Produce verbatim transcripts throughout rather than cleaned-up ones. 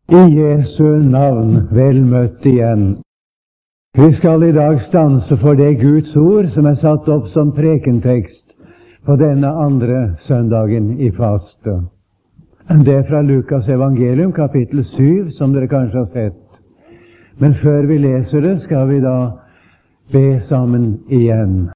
I Jesu navn, vel møtt igjen. Vi skal i dag stanse for det Guds ord som er satt opp som prekentekst på denne andre søndagen i faste. Det er fra Lukas evangelium, kapittel syv, som dere kanskje har sett. Men før vi leser det, skal vi da be sammen igjen.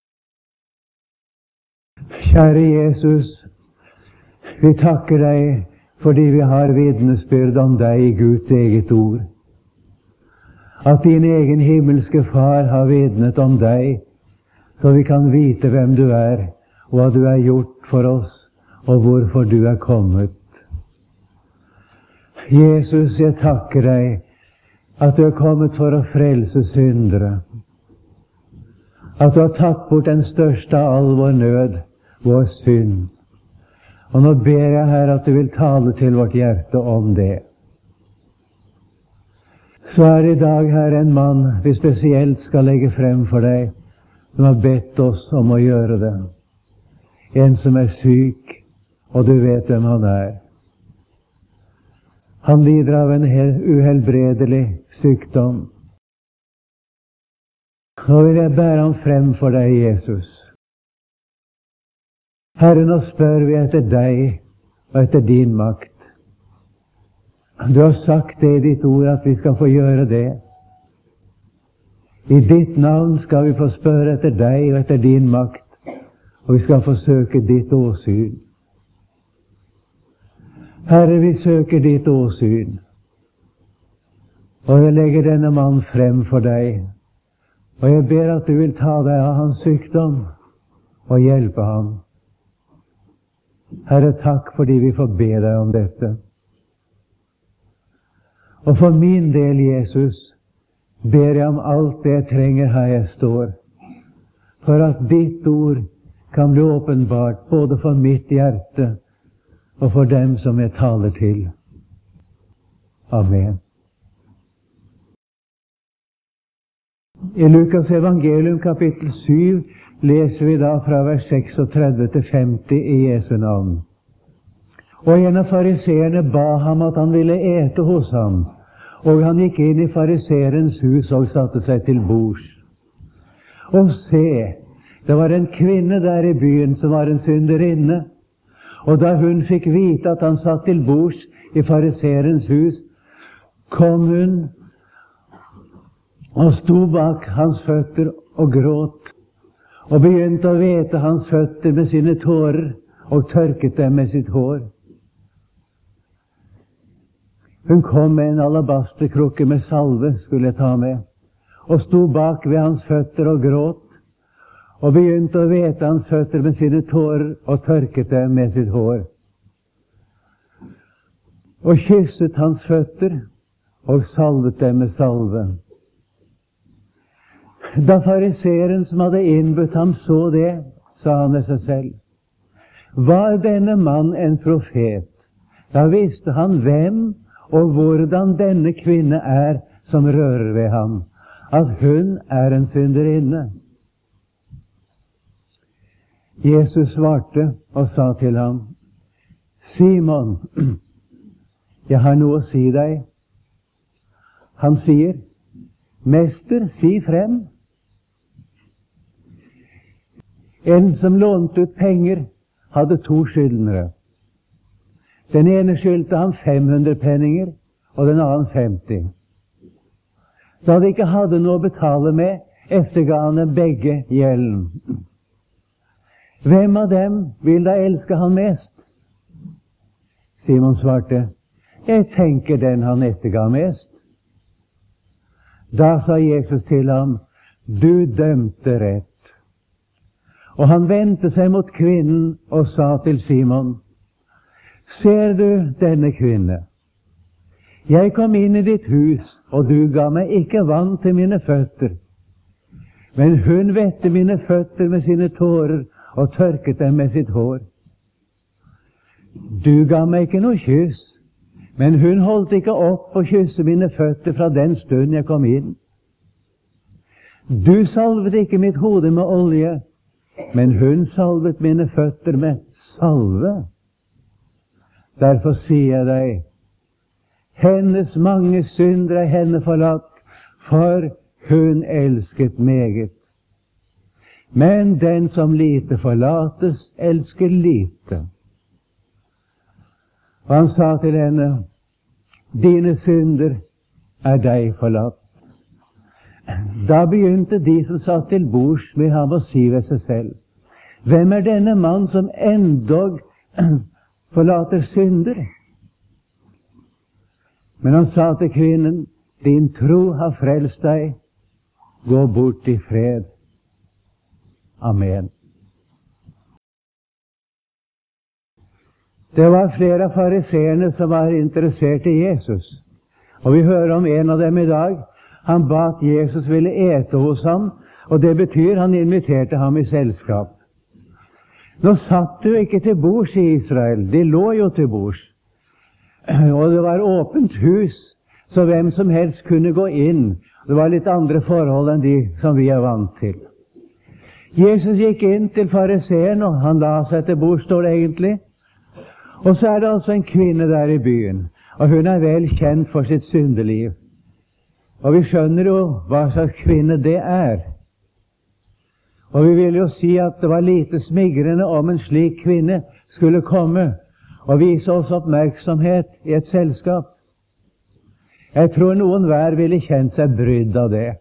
Kjære Jesus, vi takker deg fordi vi har vitnesbyrd om deg i Guds eget ord. At din egen himmelske Far har vitnet om deg, så vi kan vite hvem du er, og hva du har gjort for oss, og hvorfor du er kommet. Jesus, jeg takker deg at du er kommet for å frelse syndere. At du har tatt bort den største av all vår nød, vår synd. Og nå ber jeg her at du vil tale til vårt hjerte om det. Så er det i dag her en mann vi spesielt skal legge frem for deg, som har bedt oss om å gjøre det. En som er syk, og du vet hvem han er. Han lider av en uhelbredelig sykdom. Nå vil jeg bære ham frem for deg, Jesus. Herre, nå spør vi etter deg og etter din makt. Du har sagt det i ditt ord at vi skal få gjøre det. I ditt navn skal vi få spørre etter deg og etter din makt, og vi skal få søke ditt åsyn. Herre, vi søker ditt åsyn, og jeg legger denne mann frem for deg, og jeg ber at du vil ta deg av hans sykdom og hjelpe ham. Herre, takk fordi vi får be deg om dette. Og for min del, Jesus, ber jeg om alt det jeg trenger her jeg står, for at ditt ord kan bli åpenbart både for mitt hjerte og for dem som jeg taler til. Amen. I Lukas evangelium kapittel syv leser vi da fra vers seksogtredve til femti i Jesu navn. Og en av fariseerne ba ham at han ville ete hos ham, og han gikk inn i fariseerens hus og satte seg til bords. Og se, det var en kvinne der i byen som var en synderinne, og da hun fikk vite at han satt til bords i fariseerens hus, kom hun og sto bak hans føtter og gråt, og begynte å hvete hans føtter med sine tårer, og tørket dem med sitt hår. Hun kom med en alabasterkrukke med salve, skulle jeg ta med, og sto bak ved hans føtter og gråt, og begynte å hvete hans føtter med sine tårer, og tørket dem med sitt hår. Og kysset hans føtter, og salvet dem med salve. Da fariseeren som hadde innbudt ham så det, sa han ved seg selv: var denne mann en profet? Da visste han hvem og hvordan denne kvinne er som rører ved ham, at hun er en synderinne. Jesus svarte og sa til ham: Simon, jeg har noe å si deg. Han sier: Mester, si frem. En som lånte ut penger, hadde to skyldnere. Den ene skyldte ham fem hundre penninger, og den annen femti. Da de ikke hadde noe å betale med, efterga han dem begge gjelden. Hvem av dem vil da elske han mest? Simon svarte: Jeg tenker den han etterga mest. Da sa Jesus til ham: Du dømte rett. Og han vendte seg mot kvinnen og sa til Simon: Ser du denne kvinne? Jeg kom inn i ditt hus, og du ga meg ikke vann til mine føtter. Men hun vette mine føtter med sine tårer og tørket dem med sitt hår. Du ga meg ikke noe kyss, men hun holdt ikke opp å kysse mine føtter fra den stund jeg kom inn. Du salvet ikke mitt hode med olje, men hun salvet mine føtter med salve. Derfor sier jeg deg, Hennes mange synder er henne forlatt, for hun elsket meget. Men den som lite forlates, elsker lite. Og han sa til henne, dine synder er deg forlatt. Da begynte de som satt til bords med ham å si ved seg selv, hvem er denne mann som endog forlater synder? Men han sa til kvinnen, din tro har frelst deg, gå bort i fred. Amen. Det var flere av fariseerne som var interessert i Jesus, og vi hører om en av dem i dag. Han ba at Jesus ville ete hos ham, og det betyr han inviterte ham i selskap. Nå satt du ikke til bords i Israel, de lå jo til bords, og det var åpent hus, så hvem som helst kunne gå inn. Det var litt andre forhold enn de som vi er vant til. Jesus gikk inn til fariseeren, og han la seg til bords, står det egentlig. Og så er det altså en kvinne der i byen, og hun er vel kjent for sitt syndeliv. Og vi skjønner jo hva slags kvinne det er. Og vi vil jo si at det var lite smigrende om en slik kvinne skulle komme og vise oss oppmerksomhet i et selskap. Jeg tror noen hver ville kjent seg brydd av det.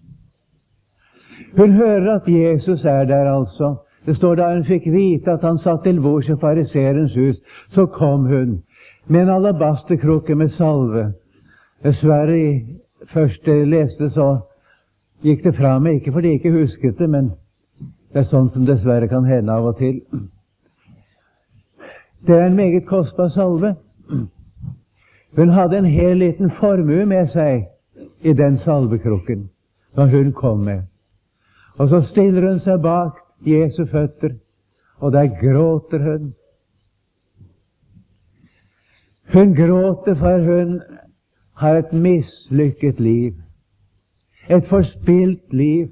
Hun hører at Jesus er der altså. Det står da hun fikk vite at han satt til bords i fariseerens hus, så kom hun med en alabasterkrukke med salve. Dessverre, i første leste så gikk det fra meg, ikke fordi jeg ikke husket det, men det er sånt som dessverre kan hende av og til. Det er en meget kostbar salve. Hun hadde en hel liten formue med seg i den salvekrukken som hun kom med. Og så stiller hun seg bak Jesu føtter, og der gråter hun. Hun gråter for hun har et mislykket liv, et forspilt liv.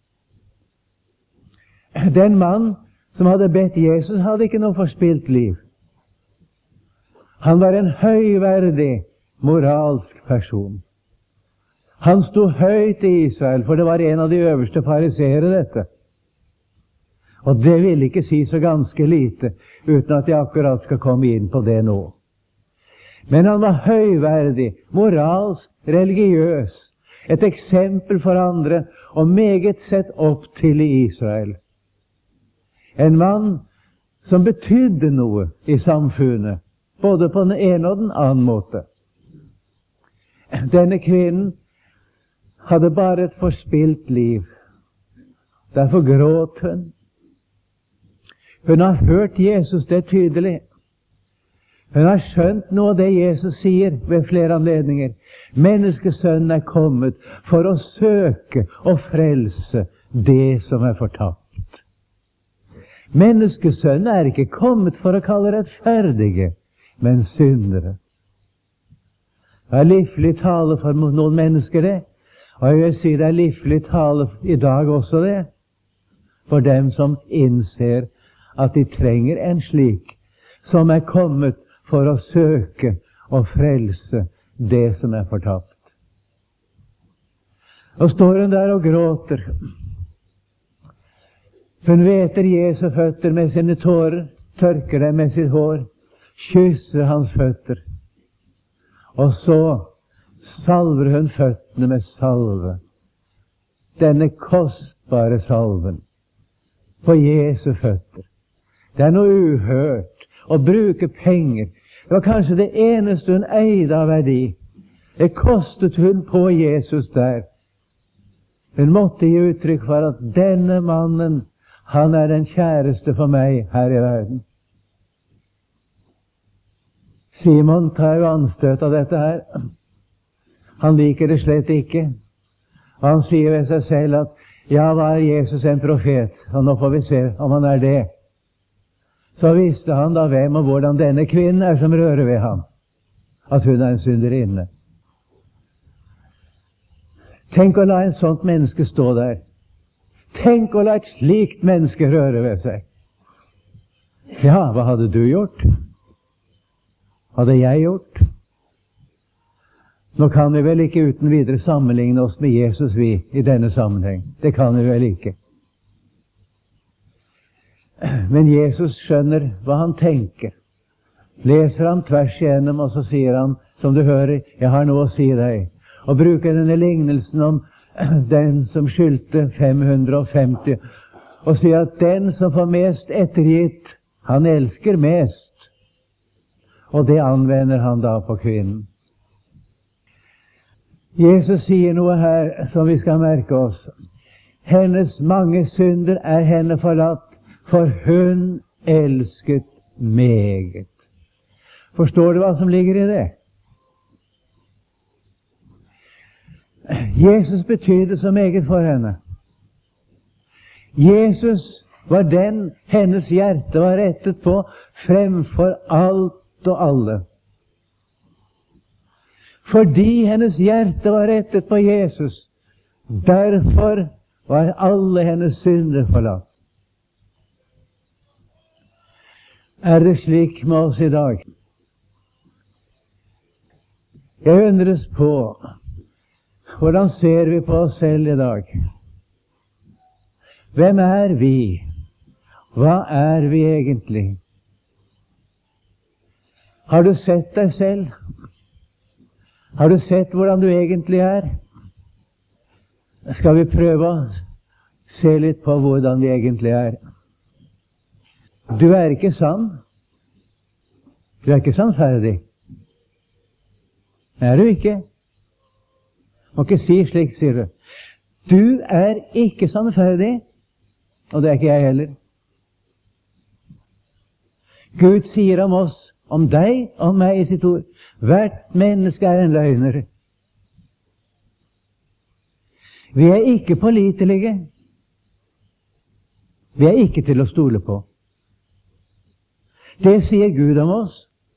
Den mann som hadde bedt Jesus, hadde ikke noe forspilt liv. Han var en høyverdig, moralsk person. Han sto høyt i Israel, for det var en av de øverste fariseere, dette. Og det vil ikke si så ganske lite, uten at jeg akkurat skal komme inn på det nå. Men han var høyverdig, moralsk, religiøs, et eksempel for andre, og meget sett opp til i Israel. En mann som betydde noe i samfunnet, både på den ene og den annen måte. Denne kvinnen hadde bare et forspilt liv. Derfor gråt hun. Hun har hørt Jesus, det er tydelig. Hun har skjønt noe av det Jesus sier ved flere anledninger. Menneskesønnen er kommet for å søke og frelse det som er fortapt. Menneskesønnen er ikke kommet for å kalle rettferdige, men syndere. Det er livlig tale for noen mennesker, det. Og jeg vil si det er livlig tale i dag også, det. For dem som innser at de trenger en slik, som er kommet for å søke og frelse det som er fortapt. Og står hun der og gråter. Hun veter Jesu føtter med sine tårer, tørker dem med sitt hår, kysser hans føtter. Og så salver hun føttene med salve. Denne kostbare salven på Jesu føtter. Det er noe uhørt å bruke penger. Det var kanskje det eneste hun eide av verdi. Det kostet hun på Jesus der. Hun måtte gi uttrykk for at denne mannen, han er den kjæreste for meg her i verden. Simon tar jo anstøt av dette her. Han liker det slett ikke. Og han sier ved seg selv at ja, var Jesus en profet? Og nå får vi se om han er det. Så visste han da hvem og hvordan denne kvinnen er som rører ved ham. At hun er en synderinne. Tenk å la en sånt menneske stå der. Tenk å la et slikt menneske røre ved seg. Ja, hva hadde du gjort? Hadde jeg gjort? Nå kan vi vel ikke uten videre sammenligne oss med Jesus vi i denne sammenheng. Det kan vi vel ikke. Men Jesus skjønner hva han tenker. Leser han tvers igjennom, og så sier han, som du hører, jeg har noe å si deg. Og bruker denne lignelsen om den som skyldte fem hundre og femti, og sier at den som får mest ettergitt, han elsker mest. Og det anvender han da på kvinnen. Jesus sier noe her som vi skal merke oss. Hennes mange synder er henne forlatt, for hun elsket meget. Forstår du hva som ligger i det? Jesus betydde så meget for henne. Jesus var den hennes hjerte var rettet på fremfor alt og alle. Fordi hennes hjerte var rettet på Jesus, derfor var alle hennes synder forlatt. Er det slik med oss i dag? Jeg undres på, hvordan ser vi på oss selv i dag? Hvem er vi? Hva er vi egentlig? Har du sett deg selv? Har du sett hvordan du egentlig er? Skal vi prøve å se litt på hvordan vi egentlig er? Du er ikke sann. Du er ikke sannferdig. Er du ikke? Må ikke si slik, sier du. Du er ikke sannferdig, og det er ikke jeg heller. Gud sier om oss, om deg og meg i sitt ord, hvert menneske er en løgner. Vi er ikke pålitelige. Vi er ikke til å stole på. Det sier Gud om oss.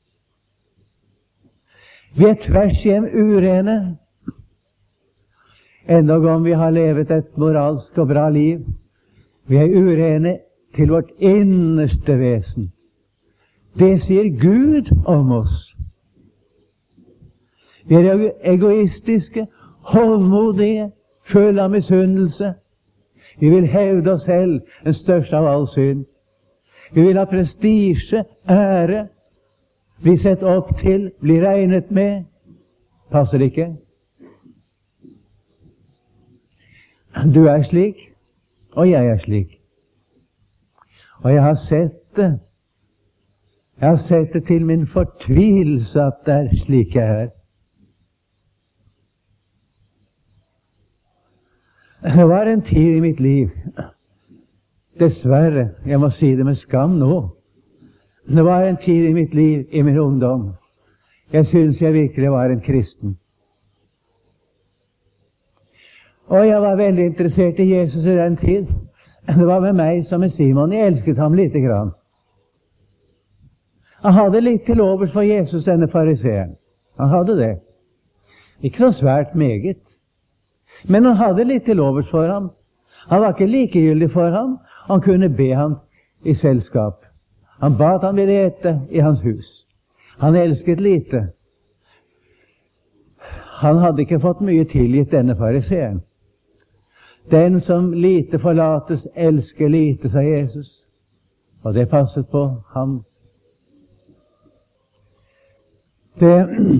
Vi er tvers igjen urene, endog om vi har levet et moralsk og bra liv. Vi er urene til vårt innerste vesen. Det sier Gud om oss. Vi er egoistiske, hovmodige, full av misunnelse. Vi vil hevde oss selv, den største av all synd. Vi vil ha prestisje, ære, bli sett opp til, bli regnet med. Passer det ikke? Du er slik, og jeg er slik. Og jeg har sett det. Jeg har sett det til min fortvilelse at det er slik jeg er. Det var en tid i mitt liv, dessverre, jeg må si det med skam nå, det var en tid i mitt liv, i min ungdom, jeg synes jeg virkelig var en kristen. Og jeg var veldig interessert i Jesus i den tid. Det var med meg som med Simon, jeg elsket ham lite grann. Han hadde litt til overs for Jesus, denne fariseeren. Han hadde det. Ikke så svært meget. Men han hadde litt til overs for ham. Han var ikke likegyldig for ham. Han kunne be ham i selskap. Han ba at han ville ete i hans hus. Han elsket lite. Han hadde ikke fått mye tilgitt, denne fariseeren. Den som lite forlates, elsker lite, sa Jesus. Og det passet på ham. Det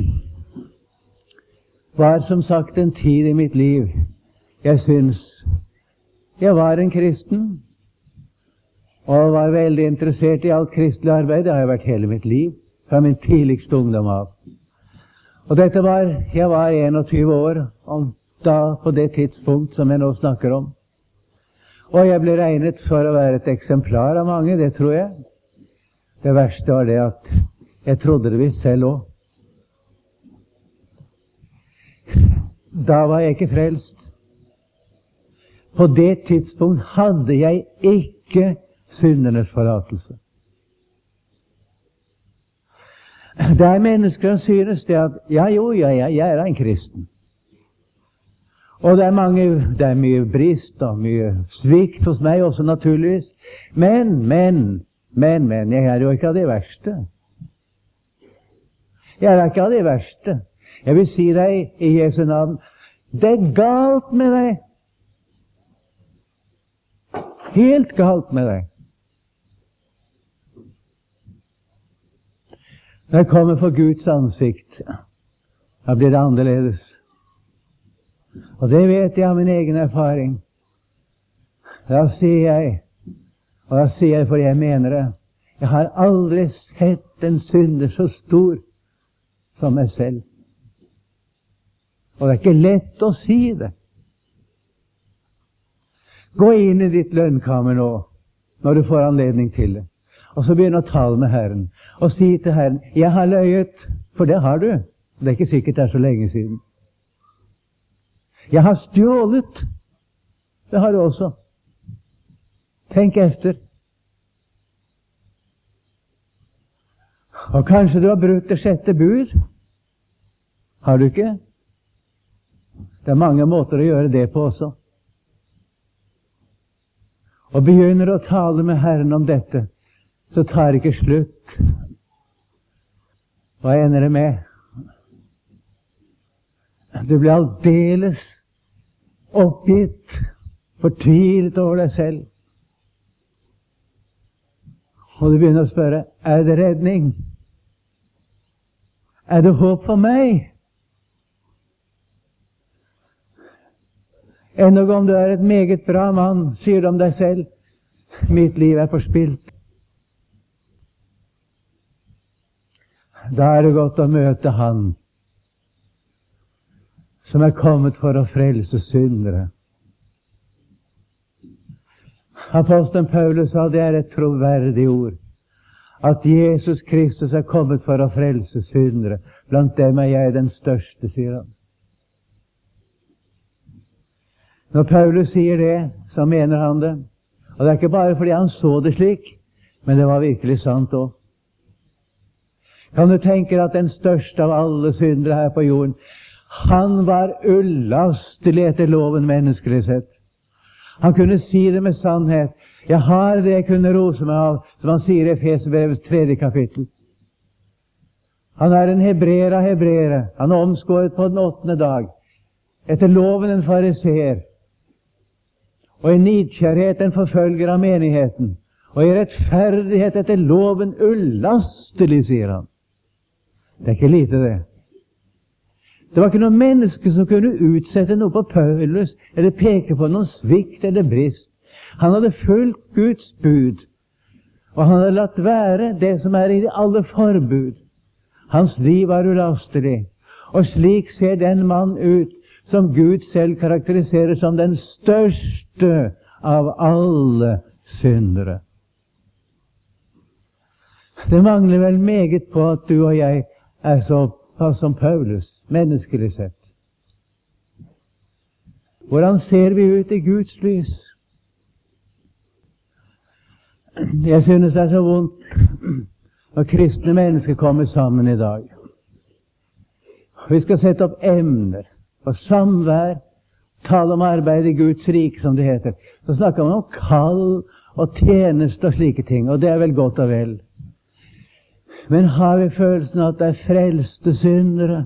var som sagt en tid i mitt liv. Jeg syns jeg var en kristen, og var veldig interessert i alt kristelig arbeid. Det har jeg vært hele mitt liv, fra min tidligste ungdom av. Og dette var, jeg var enogtyve år, og da på det tidspunkt som jeg nå snakker om. Og jeg ble regnet for å være et eksemplar av mange, det tror jeg. Det verste var det at jeg trodde det visst selv også. Da var jeg ikke frelst. På det tidspunkt hadde jeg ikke syndernes forlatelse. Det er mennesker som synes det at ja, jo, ja, ja, jeg er en kristen. Og det er, mange, det er mye brist og mye svikt hos meg også, naturligvis. Men, men, men, men, jeg er jo ikke av det verste. Jeg er ikke av det verste. Jeg vil si deg i Jesu navn, det er galt med deg. Helt galt med deg. Når jeg kommer for Guds ansikt, da blir det annerledes. Og det vet jeg av min egen erfaring. Da sier jeg, og da sier jeg fordi jeg mener det, jeg har aldri sett en synder så stor som meg selv. Og det er ikke lett å si det. Gå inn i ditt lønnkammer nå, når du får anledning til det. Og så begynn å tale med Herren, og si til Herren, jeg har løyet, for det har du. Det er ikke sikkert det er så lenge siden. Jeg har stjålet. Det har du også. Tenk efter. Og kanskje du har brutt det sjette bud. Har du ikke? Det er mange måter å gjøre det på også. Og begynner å tale med Herren om dette, så tar det ikke slutt. Hva ender det med? Du blir aldeles oppgitt, fortvilet over deg selv. Og du begynner å spørre, er det redning? Er det håp for meg? Endog om du er et meget bra mann, sier du om deg selv, mitt liv er forspilt. Da er det godt å møte Han som er kommet for å frelse syndere. Apostelen Paulus sa det er et troverdig ord, at Jesus Kristus er kommet for å frelse syndere. Blant dem er jeg den største, sier han. Når Paulus sier det, så mener han det. Og det er ikke bare fordi han så det slik, men det var virkelig sant også. Kan du tenke at den største av alle syndere her på jorden, han var ulastelig etter loven menneskelig sett. Han kunne si det med sannhet. Jeg har det jeg kunne rose meg av, som han sier i Efeserbrevets tredje kapittel. Han er en hebreer av hebreere. Han er omskåret på den åttende dag. Etter loven en fariseer. Og i nidkjærhet en forfølger av menigheten. Og i rettferdighet etter loven ulastelig, sier han. Det er ikke lite, det. Det var ikke noe menneske som kunne utsette noe på Paulus, eller peke på noen svikt eller brist. Han hadde fulgt Guds bud, og han hadde latt være det som er i alle forbud. Hans liv var ulastelig, og slik ser den mann ut som Gud selv karakteriserer som den største av alle syndere. Det mangler vel meget på at du og jeg er så som Paulus, menneskelig sett. Hvordan ser vi ut i Guds lys? Jeg synes det er så vondt når kristne mennesker kommer sammen i dag. Vi skal sette opp emner for samvær, tale om arbeid i Guds rike, som det heter. Så snakker man om kall og tjeneste og slike ting, og det er vel godt og vel. Men har vi følelsen av at det er frelste syndere?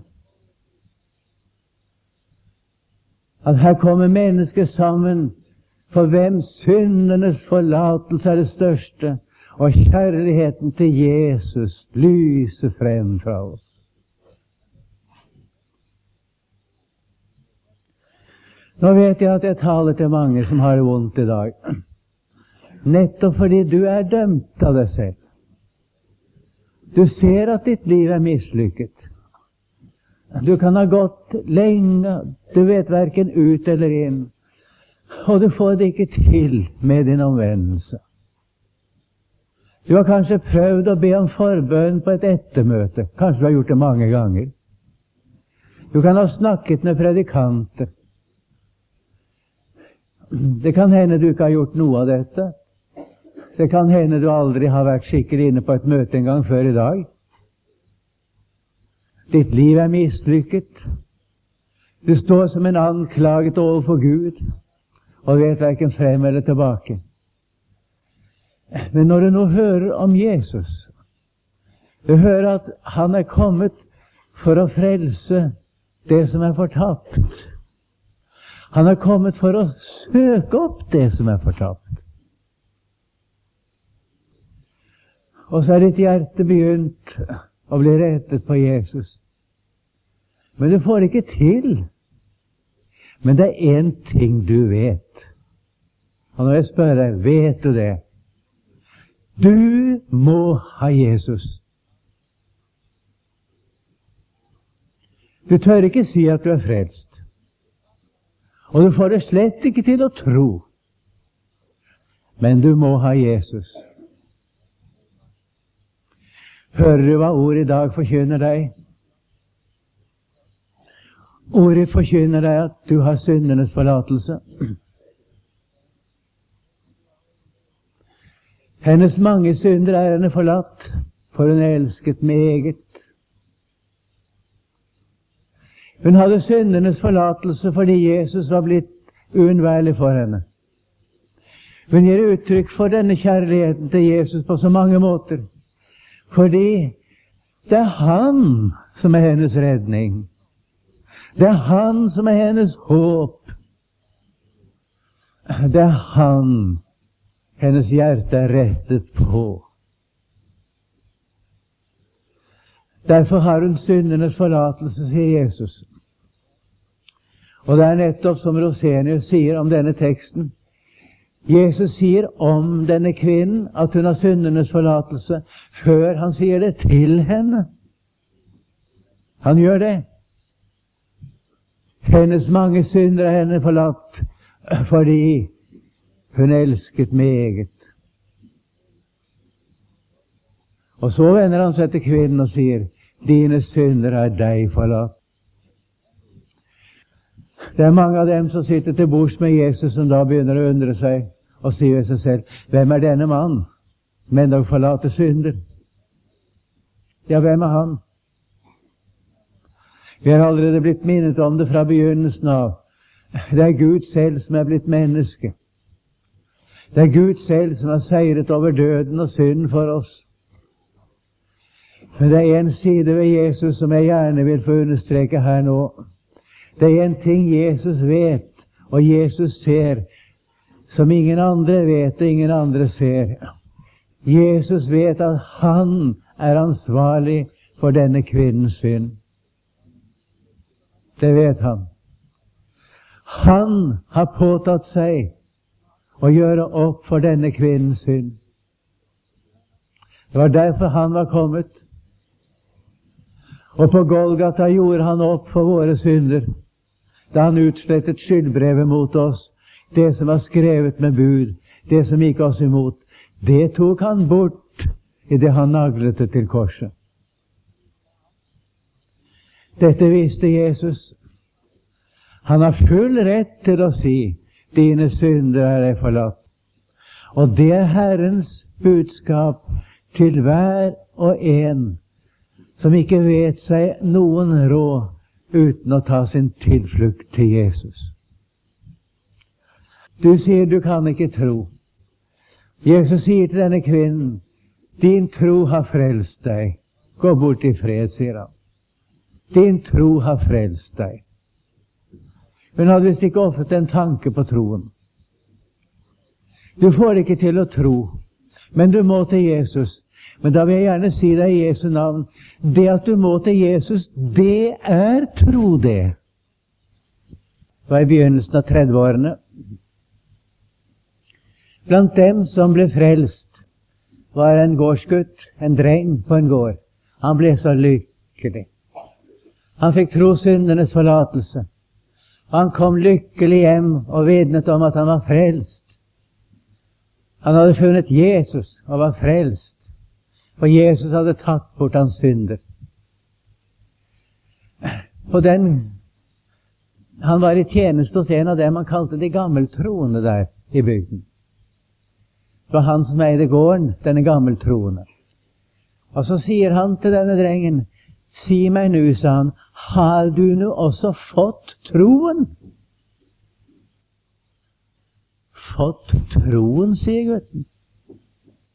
At her kommer mennesker sammen, for hvem syndernes forlatelse er det største, og kjærligheten til Jesus lyser frem fra oss. Nå vet jeg at jeg taler til mange som har det vondt i dag, nettopp fordi du er dømt av deg selv. Du ser at ditt liv er mislykket. Du kan ha gått lenge, du vet hverken ut eller inn, og du får det ikke til med din omvendelse. Du har kanskje prøvd å be om forbønn på et ettermøte. Kanskje du har gjort det mange ganger. Du kan ha snakket med predikanter. Det kan hende du ikke har gjort noe av dette. Det kan hende du aldri har vært skikkelig inne på et møte en gang før i dag. Ditt liv er mislykket. Du står som en anklaget overfor Gud, og vet hverken frem eller tilbake. Men når du nå hører om Jesus, du hører at han er kommet for å frelse det som er fortapt. Han har kommet for å søke opp det som er fortapt. Og så er ditt hjerte begynt å bli rettet på Jesus. Men du får ikke til. Men det er en ting du vet. Og når jeg spør deg, vet du det? Du må ha Jesus. Du tør ikke si at du er frelst. Og du får det slett ikke til å tro. Men du må ha Jesus. Hører du hva ordet i dag forkynner deg? Ordet forkynner deg at du har syndenes forlatelse. Hennes mange synder er henne forlatt, for hun elsket meget. Hun hadde syndenes forlatelse fordi Jesus var blitt uunnværlig for henne. Hun gir uttrykk for denne kjærligheten til Jesus på så mange måter, fordi det er Han som er hennes redning. Det er Han som er hennes håp. Det er Han hennes hjerte er rettet på. Derfor har hun syndenes forlatelse, sier Jesus. Og det er nettopp som Rosenius sier om denne teksten. Jesus sier om denne kvinnen at hun har syndenes forlatelse, før han sier det til henne. Han gjør det. Hennes mange synder er henne forlatt, fordi hun elsket meget. Og så vender han seg til kvinnen og sier, dine synder er deg forlatt. Det er mange av dem som sitter til bords med Jesus, som da begynner å undre seg og sier ved seg selv, hvem er denne mann, men dog forlater synder? Ja, hvem er han? Vi har allerede blitt minnet om det fra begynnelsen av. Det er Gud selv som er blitt menneske. Det er Gud selv som har seiret over døden og synden for oss. Men det er en side ved Jesus som jeg gjerne vil få understreke her nå. Det er en ting Jesus vet, og Jesus ser, som ingen andre vet og ingen andre ser. Jesus vet at han er ansvarlig for denne kvinnens synd. Det vet han. Han har påtatt seg å gjøre opp for denne kvinnens synd. Det var derfor han var kommet. Og på Golgata gjorde han opp for våre synder, da han utslettet skyldbrevet mot oss, det som var skrevet med bud, det som gikk oss imot. Det tok han bort i det han naglet det til korset. Dette visste Jesus. Han har full rett til å si, dine synder er deg forlatt. Og det er Herrens budskap til hver og en som ikke vet seg noen råd uten å ta sin tilflukt til Jesus. Du sier du kan ikke tro. Jesus sier til denne kvinnen, din tro har frelst deg. Gå bort i fred, sier han. Din tro har frelst deg. Hun hadde visst ikke offret en tanke på troen. Du får ikke til å tro, men du må til Jesus. Men da vil jeg gjerne si deg i Jesu navn, det at du må til Jesus, det er tro det. Det var i begynnelsen av trettiårene. Blant dem som ble frelst, var en gårdsgutt, en dreng på en gård. Han ble så lykkelig. Han fikk tro syndenes forlatelse. Han kom lykkelig hjem og vitnet om at han var frelst. Han hadde funnet Jesus og var frelst. For Jesus hadde tatt bort hans synder. På den, han var i tjeneste hos en av dem han kalte de gammeltroende der i bygden. Det var han som eide gården, denne gammeltroende. Og så sier han til denne drengen, si meg nu, sa han, har du nå også fått troen? Fått troen, sier gutten.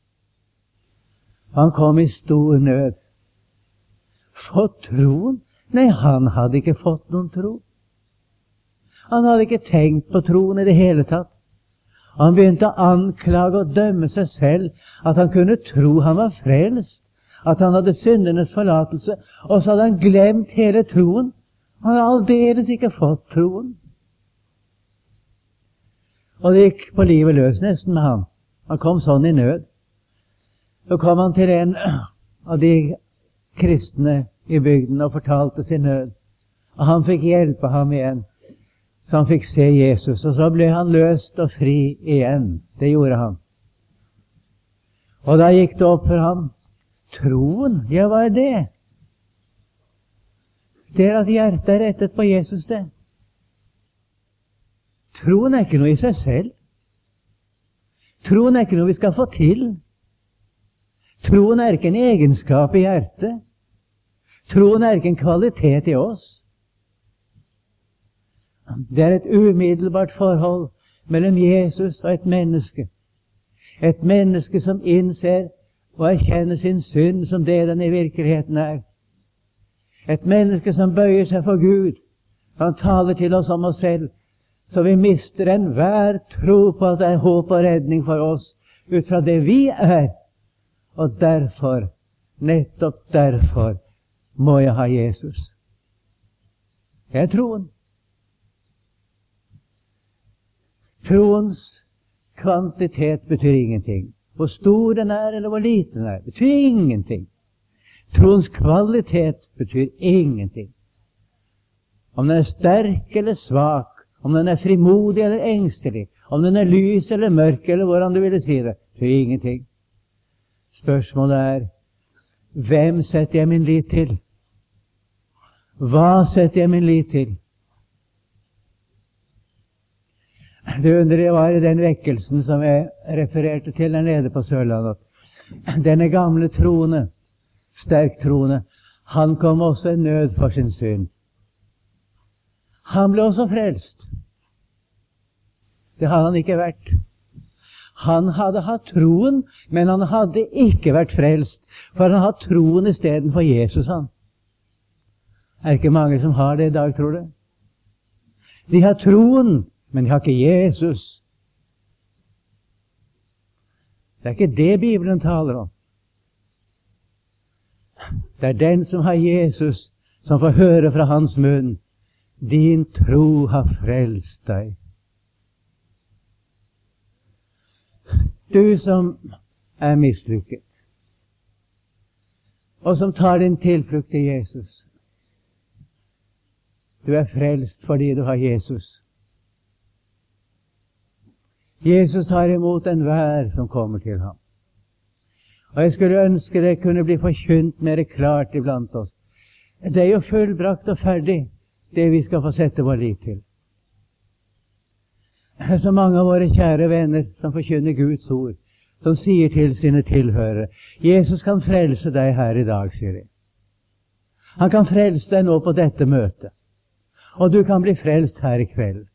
Han kom i stor nød. Fått troen? Nei, han hadde ikke fått noen tro. Han hadde ikke tenkt på troen i det hele tatt. Han begynte å anklage og dømme seg selv, at han kunne tro han var frelst, at han hadde syndenes forlatelse, og så hadde han glemt hele troen. Han hadde aldeles ikke fått troen. Og det gikk på livet løs nesten med han. Han kom sånn i nød. Så kom han til en av de kristne i bygden og fortalte sin nød. Og han fikk hjelpe ham igjen, så han fikk se Jesus. Og så ble han løst og fri igjen. Det gjorde han. Og da gikk det opp for ham. Troen, ja, hva er det? Det er at hjertet er rettet på Jesus, det. Troen er ikke noe i seg selv. Troen er ikke noe vi skal få til. Troen er ikke en egenskap i hjertet. Troen er ikke en kvalitet i oss. Det er et umiddelbart forhold mellom Jesus og et menneske. Et menneske som innser og erkjenner sin synd som det den i virkeligheten er. Et menneske som bøyer seg for Gud. Han taler til oss om oss selv, så vi mister enhver tro på at det er håp og redning for oss ut fra det vi er. Og derfor, nettopp derfor, må jeg ha Jesus. Det er troen. Troens kvantitet betyr ingenting. Hvor stor den er, eller hvor liten den er, betyr ingenting. Troens kvalitet betyr ingenting. Om den er sterk eller svak, om den er frimodig eller engstelig, om den er lys eller mørk, eller hvordan du ville si det, betyr ingenting. Spørsmålet er, hvem setter jeg min lit til? Hva setter jeg min lit til? Det underlige var i den vekkelsen som jeg refererte til der nede på Sørlandet. Denne gamle troende, sterk troende, han kom også i nød for sin synd. Han ble også frelst. Det hadde han ikke vært. Han hadde hatt troen, men han hadde ikke vært frelst, for han hadde troen i stedet for Jesus, han. Er det ikke mange som har det i dag, tror du? De har troen, men de har ikke Jesus. Det er ikke det Bibelen taler om. Det er den som har Jesus, som får høre fra hans munn, din tro har frelst deg. Du som er mislykket, og som tar din tilflukt til Jesus, du er frelst fordi du har Jesus. Jesus tar imot enhver som kommer til ham. Og jeg skulle ønske det kunne bli forkynt mer klart iblant oss. Det er jo fullbrakt og ferdig, det vi skal få sette vår lit til. Det er så mange av våre kjære venner som forkynner Guds ord, som sier til sine tilhørere, Jesus kan frelse deg her i dag, sier de. Han kan frelse deg nå på dette møtet, og du kan bli frelst her i kveld.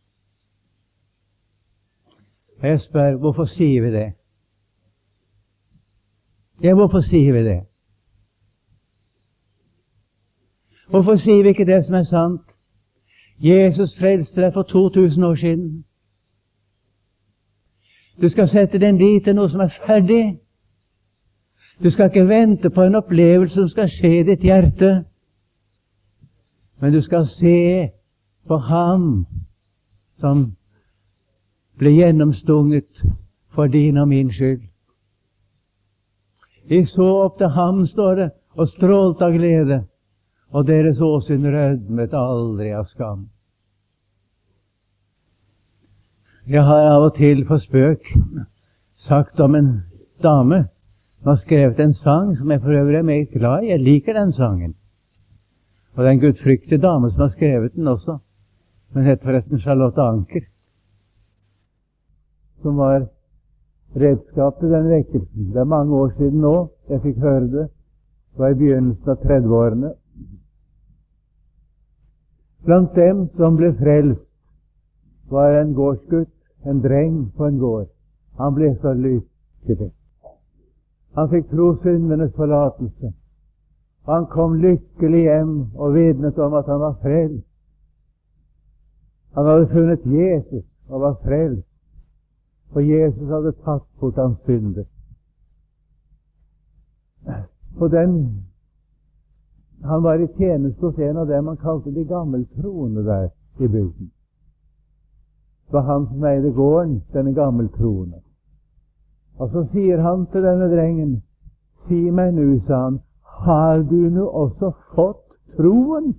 Og jeg spør, hvorfor sier vi det? Ja, hvorfor sier vi det? Hvorfor sier vi ikke det som er sant? Jesus frelste deg for to tusen år siden. Du skal sette din lit til noe som er ferdig. Du skal ikke vente på en opplevelse som skal skje i ditt hjerte, men du skal se på ham som ble gjennomstunget for din og min skyld. De så opp til ham, står det, og strålte av glede, og deres åsyn rødmet aldri av skam. Jeg har av og til på spøk sagt om en dame som har skrevet en sang som jeg for øvrig er meget glad i. Jeg liker den sangen. Og det er en gudfryktig dame som har skrevet den også. Men heter forresten Charlotte Anker, som var redskap til den vekkelsen. Det er mange år siden nå jeg fikk høre det. Det var i begynnelsen av trettiårene. Blant dem som ble frelst var en gårdsgutt, en dreng på en gård. Han ble så lykkelig. Han fikk tro syndenes forlatelse. Han kom lykkelig hjem og vitnet om at han var frelst. Han hadde funnet Jesus og var frelst, for Jesus hadde tatt bort hans synder. På den Han var i tjeneste hos en av dem han kalte de gammeltroende der i bygden. Det var han som eide gården, denne gammeltroende. Og så sier han til denne drengen, si meg nu, sa han, har du nå også fått troen?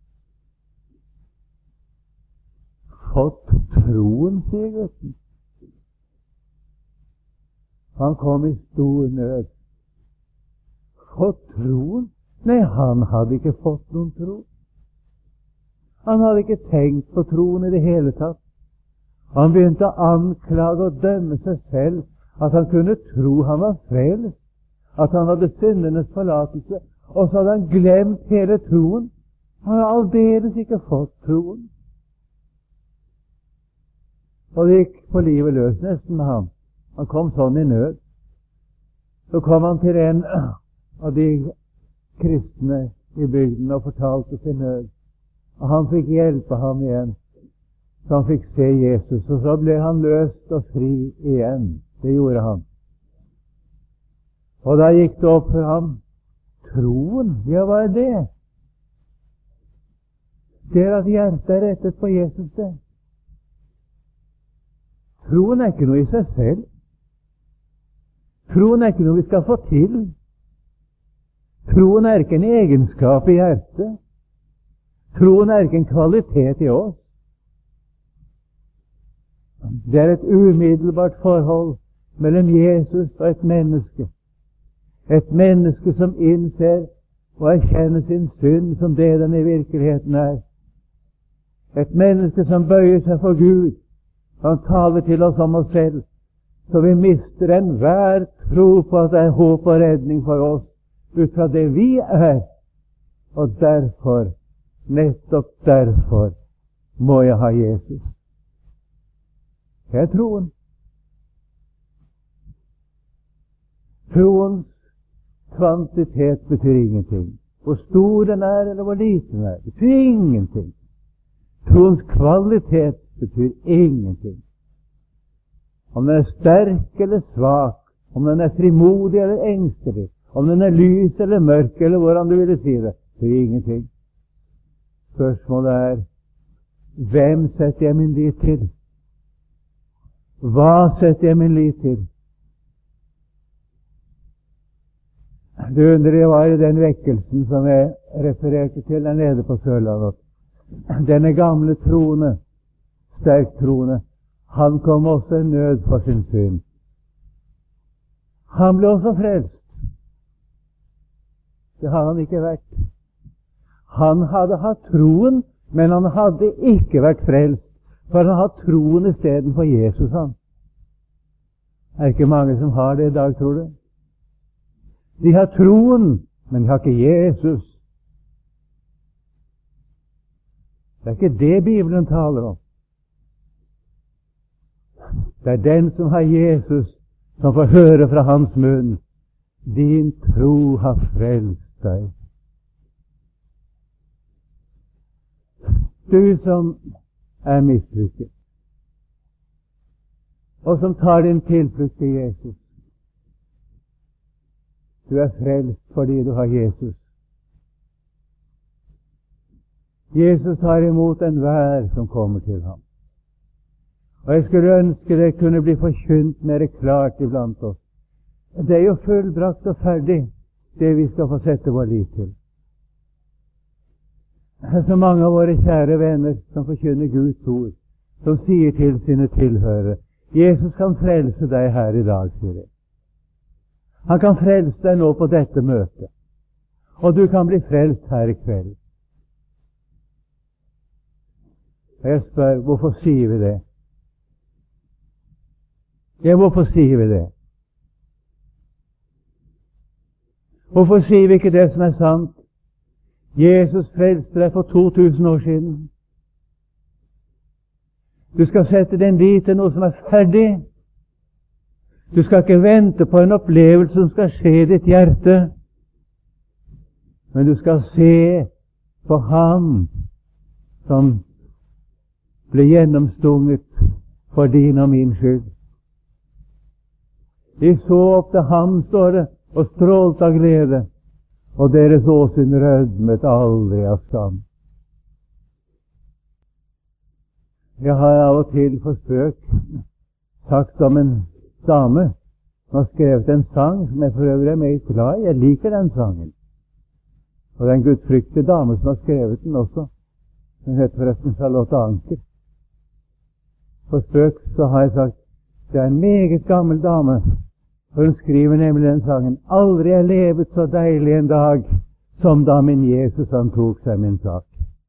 Fått troen, sier gutten. Han kom i stor nød. Fått troen? Nei, han hadde ikke fått noen tro. Han hadde ikke tenkt på troen i det hele tatt. Han begynte å anklage og dømme seg selv, at han kunne tro han var frelst, at han hadde syndenes forlatelse, og så hadde han glemt hele troen. Han hadde aldeles ikke fått troen. Og det gikk på livet løs nesten med ham. Han kom sånn i nød. Så kom han til en av de kristne i bygden og fortalte sin nød. Og han fikk hjelpe ham igjen, så han fikk se Jesus. Og så ble han løst og fri igjen. Det gjorde han. Og da gikk det opp for ham. Troen, ja, hva er det? Det er at hjertet er rettet på Jesus, det. Troen er ikke noe i seg selv. Troen er ikke noe vi skal få til. Troen er ikke en egenskap i hjertet. Troen er ikke en kvalitet i oss. Det er et umiddelbart forhold mellom Jesus og et menneske. Et menneske som innser og erkjenner sin synd som det den i virkeligheten er. Et menneske som bøyer seg for Gud. Han taler til oss om oss selv, så vi mister enhver tro på at det er håp og redning for oss, ut fra det vi er. Og derfor, nettopp derfor, må jeg ha Jesus. Det er troen. Troens kvantitet betyr ingenting. Hvor stor den er, eller hvor liten den er, betyr ingenting. Troens kvalitet betyr ingenting. Om den er sterk eller svak, om den er frimodig eller engstelig, om den er lys eller mørk, eller hvordan du ville si det, betyr ingenting. Spørsmålet er, hvem setter jeg min lit til? Hva setter jeg min lit til? Det underlige var i den vekkelsen som jeg refererte til der nede på Sørlandet. Denne gamle troende, sterk troende, han kom også i nød for sin synd. Han ble også frelst. Det har han ikke vært. Han hadde hatt troen, men han hadde ikke vært frelst, for han hadde troen i stedet for Jesus. Han er ikke mange som har det i dag, tror du? De har troen, men de har ikke Jesus. Det er ikke det Bibelen taler om. Det er den som har Jesus, som får høre fra hans munn, din tro har frelst deg. Du som er mislykket, og som tar din tilflukt til Jesus. Du er frelst fordi du har Jesus. Jesus tar imot enhver som kommer til ham. Og jeg skulle ønske det kunne bli forkynt mer klart iblant oss. Det er jo fullbrakt og ferdig, det vi skal få sette vår lit til. Det er så mange av våre kjære venner som forkynner Guds ord, som sier til sine tilhørere, Jesus kan frelse deg her i dag, sier de. Han kan frelse deg nå på dette møtet, og du kan bli frelst her i kveld. Og jeg spør, hvorfor sier vi det? Ja, hvorfor sier vi det? Hvorfor sier vi ikke det som er sant? Jesus frelste deg for to tusen år siden. Du skal sette din lit til noe som er ferdig. Du skal ikke vente på en opplevelse som skal skje i ditt hjerte. men du skal se på ham som ble gjennomstunget for din og min skyld. De så opp til ham, står det, og strålte av glede, og deres åsyn rødmet aldri av skam. Jeg har av og til for spøk sagt om en dame som har skrevet en sang som jeg for øvrig er meget glad i. Jeg liker den sangen. Og det er en gudfryktig dame som har skrevet den også. Hun heter forresten Charlotte Anker. For spøk så har jeg sagt det er en meget gammel dame. For hun skriver nemlig den sangen: aldri er levet så deilig en dag som da min Jesus han tok seg min sak.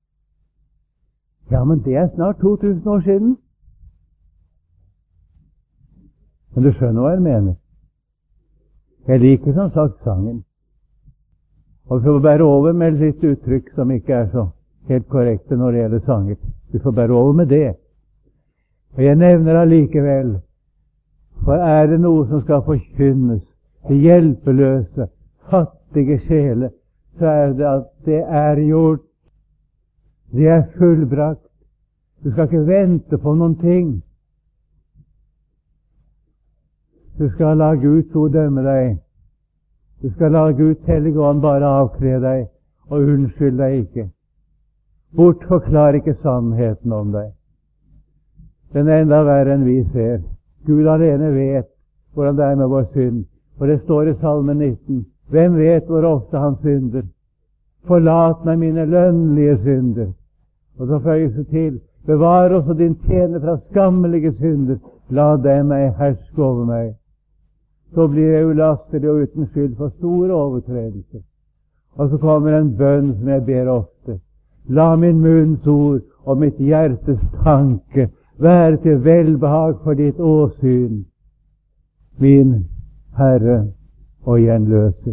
Ja, men det er snart to tusen år siden. Men du skjønner hva jeg mener. Jeg liker som sagt sangen. Og vi får bære over med litt uttrykk som ikke er så helt korrekte når det gjelder sanger. Vi får bære over med det. Og jeg nevner allikevel, for er det noe som skal forkynnes til hjelpeløse, fattige sjeler, så er det at det er gjort. Det er fullbrakt. Du skal ikke vente på noen ting. Du skal la Guds ord dømme deg. Du skal la Guds hellige ånd bare avkle deg, og unnskyld deg ikke. Bortforklar ikke sannheten om deg. Den er enda verre enn vi ser. Gud alene vet hvordan det er med vår synd. For det står i Salme nitten, hvem vet hvor ofte han synder? Forlat meg mine lønnlige synder. Og så føyes det til, bevar også din tjener fra skammelige synder. La dem ei herske over meg. Så blir jeg ulastelig og uten skyld for store overtredelser. Og så kommer en bønn som jeg ber ofte. La min munns ord og mitt hjertes tanke være til velbehag for ditt åsyn, min Herre og gjenløser.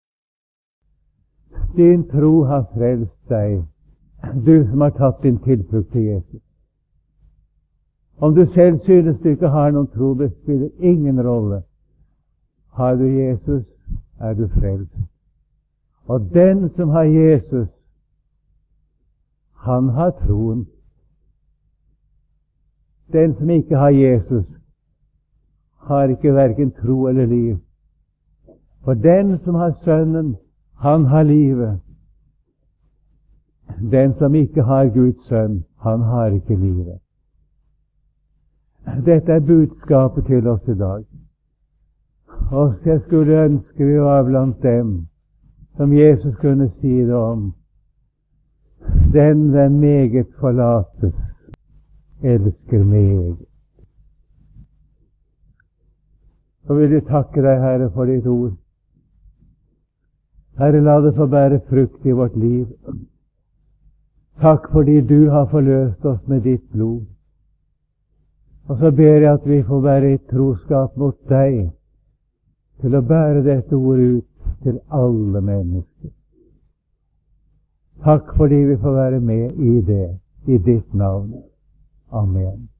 Din tro har frelst deg, du som har tatt din tilflukt til Jesus. Om du selv synes du ikke har noen tro, det spiller ingen rolle. Har du Jesus, er du frelst. Og den som har Jesus, han har troen. Den som ikke har Jesus, har ikke hverken tro eller liv. For den som har Sønnen, han har livet. Den som ikke har Guds sønn, han har ikke livet. Dette er budskapet til oss i dag. Og jeg skulle ønske vi var blant dem som Jesus kunne si det om. Den der meget forlates, elsker meget. Så vil jeg takke deg, Herre, for ditt ord. Herre, la det få bære frukt i vårt liv. Takk fordi du har forløst oss med ditt blod. Og så ber jeg at vi får være i troskap mot deg, til å bære dette ordet ut til alle mennesker. Takk fordi vi får være med i det, i ditt navn. Amen.